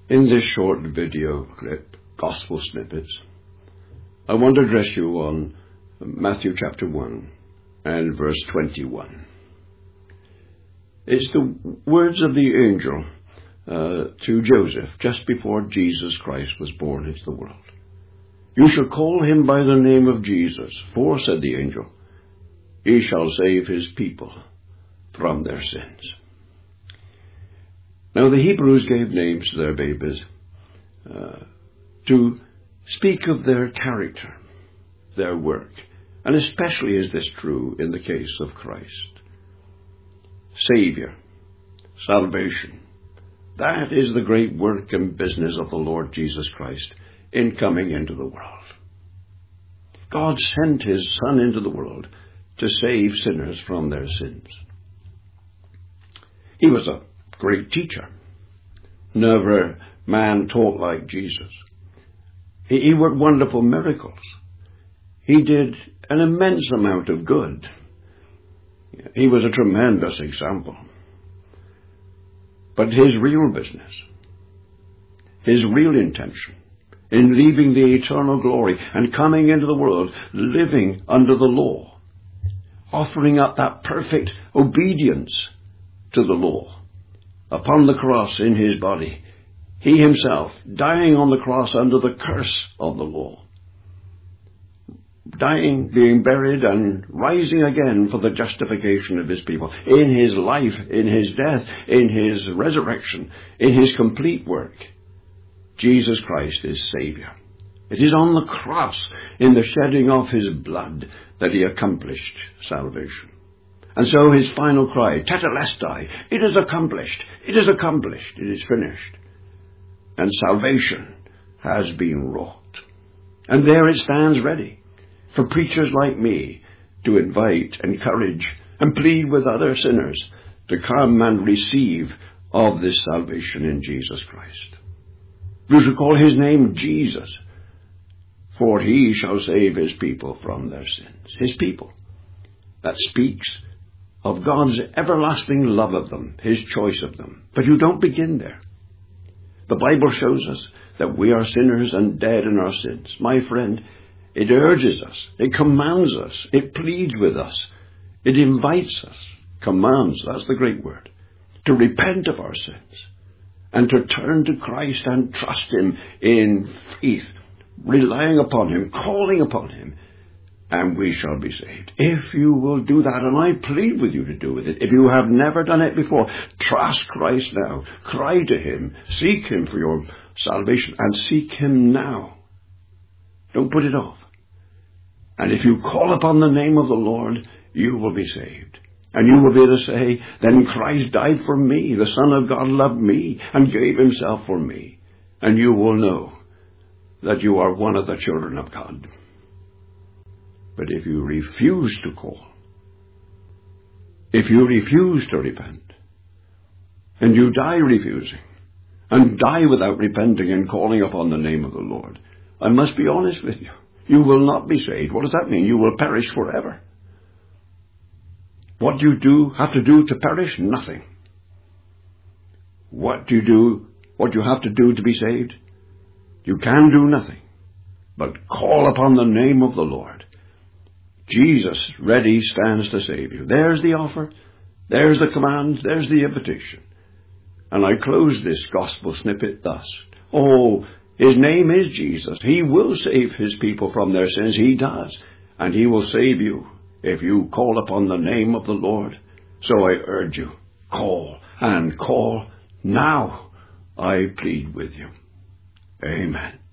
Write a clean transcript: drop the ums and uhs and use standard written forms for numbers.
In this short video clip, Gospel Snippets, I want to address you on Matthew chapter 1 and verse 21. It's the words of the angel to Joseph just before Jesus Christ was born into the world. "You shall call him by the name of Jesus, for," said the angel, "he shall save his people from their sins." Now the Hebrews gave names to their babies to speak of their character, their work, and especially is this true in the case of Christ. Savior, salvation, that is the great work and business of the Lord Jesus Christ in coming into the world. God sent his Son into the world to save sinners from their sins. He was a great teacher. Never man taught like Jesus. He worked wonderful miracles. He did an immense amount of good. He was a tremendous example. But his real business, his real intention in leaving the eternal glory and coming into the world, living under the law, offering up that perfect obedience to the law, upon the cross in his body, he himself dying on the cross under the curse of the law, dying, being buried, and rising again for the justification of his people, in his life, in his death, in his resurrection, in his complete work. Jesus Christ is Savior. It is on the cross, in the shedding of his blood, that he accomplished salvation. And so his final cry, Tetelestai, "It is accomplished, it is accomplished, it is finished." And salvation has been wrought. And there it stands ready for preachers like me to invite, encourage, and plead with other sinners to come and receive of this salvation in Jesus Christ. You shall call his name Jesus, for he shall save his people from their sins. His people. That speaks of God's everlasting love of them, his choice of them. But you don't begin there. The Bible shows us that we are sinners and dead in our sins. My friend, it urges us, it commands us, it pleads with us, it invites us, commands, that's the great word, to repent of our sins and to turn to Christ and trust him in faith, relying upon him, calling upon him, and we shall be saved. If you will do that, and I plead with you to do it, if you have never done it before, trust Christ now. Cry to him. Seek him for your salvation, and seek him now. Don't put it off. And if you call upon the name of the Lord, you will be saved. And you will be able to say, "Then Christ died for me. The Son of God loved me and gave himself for me." And you will know that you are one of the children of God. But if you refuse to call, if you refuse to repent, and you die refusing, and die without repenting and calling upon the name of the Lord, I must be honest with you, you will not be saved. What does that mean? You will perish forever. What do you have to do to perish? Nothing. What do you do? What you have to do to be saved? You can do nothing but call upon the name of the Lord. Jesus ready stands to save you. There's the offer. There's the command. There's the invitation. And I close this gospel snippet thus. Oh, his name is Jesus. He will save his people from their sins. He does. And he will save you if you call upon the name of the Lord. So I urge you, call, and call now. I plead with you. Amen.